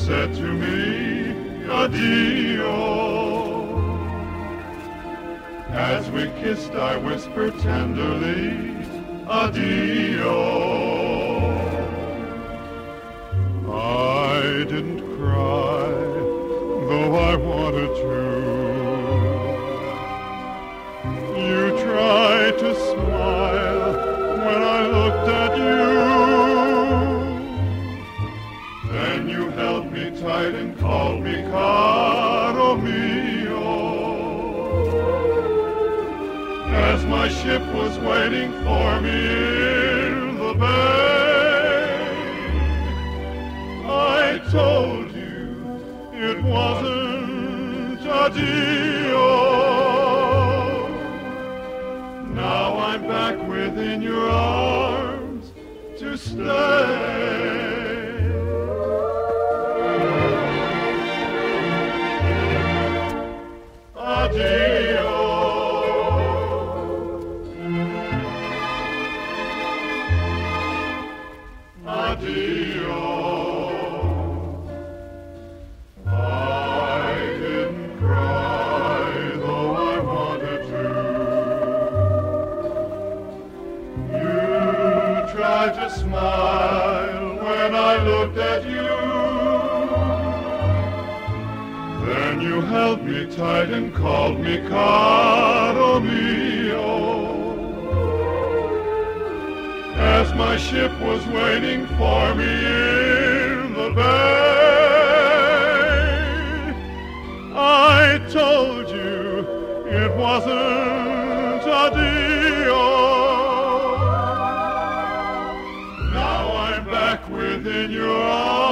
said to me, addio. As we kissed, I whispered tenderly, addio. I didn't cry, though I wanted to. You tried to smile when I looked at you. Then you held me tight and called me caro mio. As my ship was waiting for me in the bay, I told you it wasn't addio. Now I'm back within your arms to stay. Addio. Addio. I didn't cry, though I wanted to. You tried to smile when I looked at you. Then you held me tight and called me caro mio. As my ship was waiting for me in the bay, I told you it wasn't addio. Now I'm back within your arms.